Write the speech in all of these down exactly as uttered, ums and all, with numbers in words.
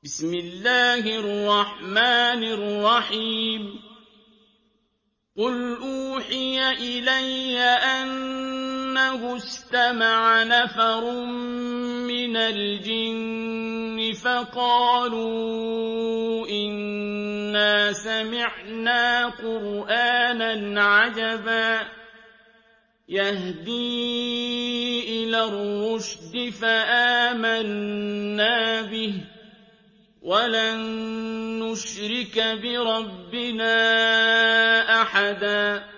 بسم الله الرحمن الرحيم قل أوحي إلي أنه استمع نفر من الجن فقالوا إنا سمعنا قرآنا عجبا يهدي إلى الرشد فآمنا به ولن نشرك بربنا أحدا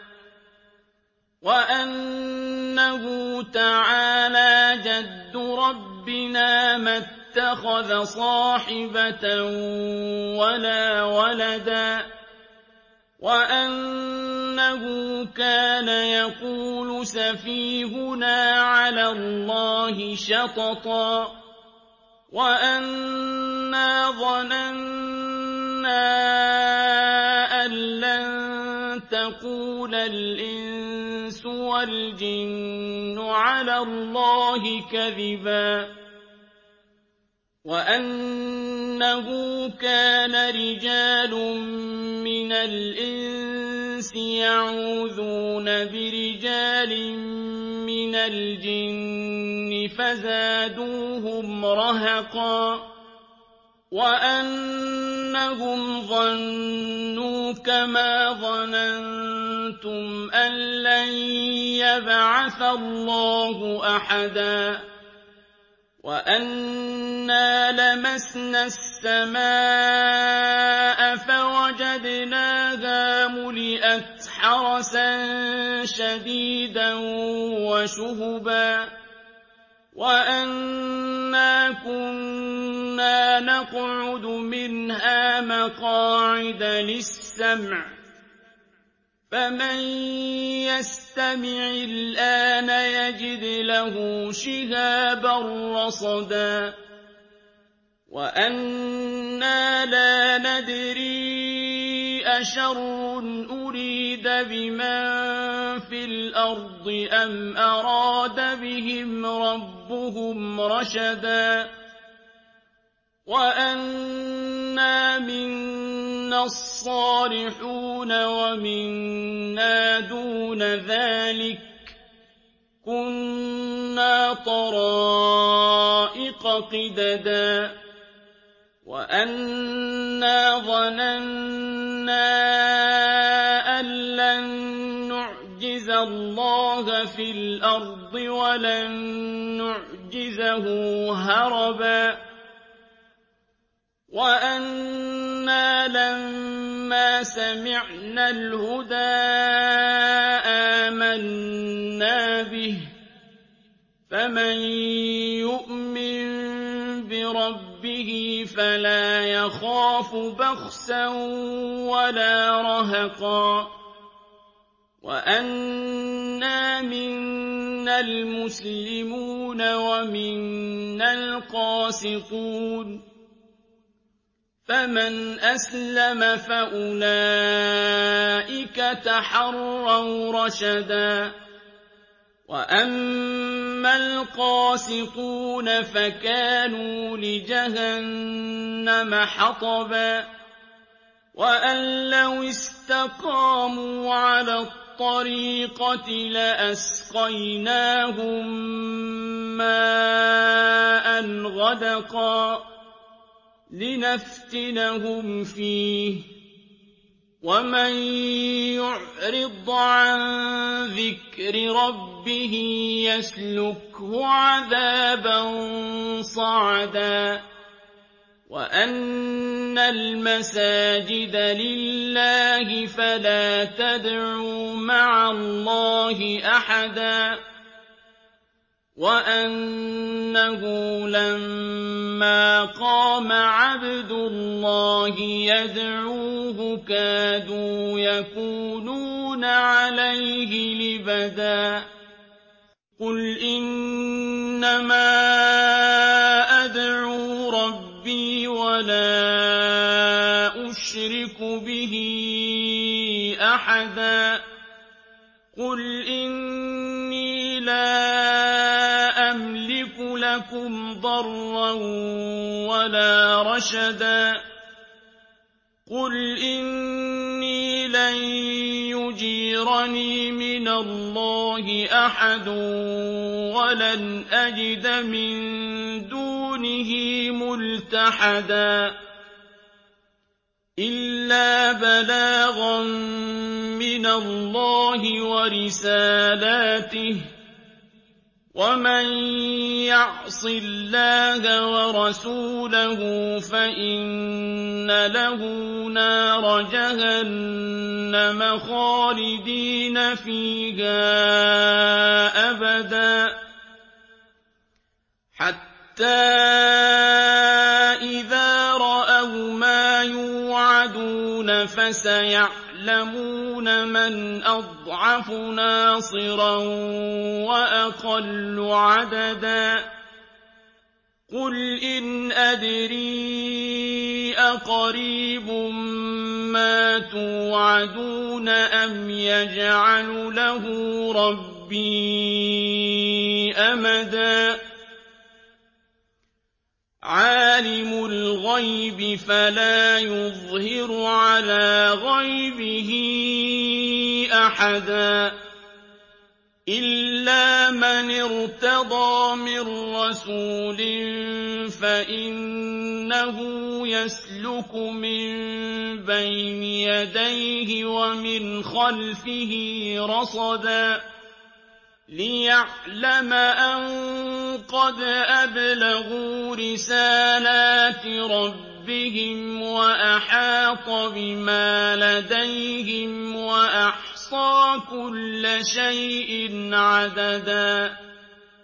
وأنه تعالى جد ربنا ما اتخذ صاحبة ولا ولدا وأنه كان يقول سفيهنا على الله شططا وأنا ظننا أن لن تقول الإنس والجن على الله كذبا وأنه كان رجال من الإنس يعوذون برجال من الجن فزادوهم رهقا وأنهم ظنوا كما ظننتم أن لن يبعث الله أحدا وأنا لمسنا السماء فوجدناها ملئت حرسا شديدا وشهبا وأنا كنا نقعد منها مقاعد للسمع فمن يستمع الآن يجد له شهابا رصدا وأنا لا ندري أشر أريد بمن في الأرض أم أراد بهم ربهم رشدا وأنا منا الصالحون ومنا دون ذلك كنا طرائق قددا وأنا ظننا أن لن نعجز الله في الأرض ولن نعجزه هربا وأنا لما سمعنا الهدى آمنا به فمن يؤمن بربه فلا يخاف بخسا ولا رهقا وأنا منا المسلمون ومنا القاسطون فمن أسلم فأولئك تحروا رشدا وأما القاسطون فكانوا لجهنم حطبا وأن لو استقاموا على الطريقة لأسقيناهم ماء غدقا لنفتنهم فيه ومن يعرض عن ذكر ربه يسلكه عذابا صعدا وأن المساجد لله فلا تدعوا مع الله أحدا وأنه لما قام عبد الله يدعوه كادوا يكونون عليه لبدا قل إنما أدعو ربي ولا أشرك به أحدا قل إني لا أملك لكم يَمَسَّكُمْ ضَرًّا وَلَا رَشَدًا قُلْ إِنِّي لَن يُجِيرَنِي مِنَ اللَّهِ أَحَدٌ وَلَنْ أَجِدَ مِن دُونِهِ مُلْتَحَدًا إِلَّا بَلَاغًا مِّنَ اللَّهِ وَرِسَالَاتِهِ ۚ وَمَن يَعْصِ اللَّهَ وَرَسُولَهُ فَإِنَّ لَهُ نَارَ جَهَنَّمَ خَالِدِينَ فِيهَا أَبَدًا حَتَّىٰ إِذَا رَأَوْا مَا يُوعَدُونَ فَسَيَعْلَمُونَ مَنْ أَضْعَفُ نَاصِرًا وَأَقَلُّ عَدَدًا قُلْ إِنْ أَدْرِي أَقَرِيبٌ مَّا تُوعَدُونَ أَمْ يَجْعَلُ لَهُ رَبِّي أَمَدًا عَالِمُ الْغَيْبِ فَلَا يُظْهِرُ عَلَىٰ غَيْبِهِ أَحَدًا إِلَّا مَنِ ارْتَضَىٰ مِن رَّسُولٍ فَإِنَّهُ يَسْلُكُ مِن بَيْنِ يَدَيْهِ وَمِنْ خَلْفِهِ رَصَدًا لِّيَعْلَمَ أَن قَدْ أَبْلَغُوا رِسَالَاتِ رَبِّهِمْ وَأَحَاطَ بِمَا لَدَيْهِمْ وَأَحْصَىٰ كُلَّ شَيْءٍ عَدَدًا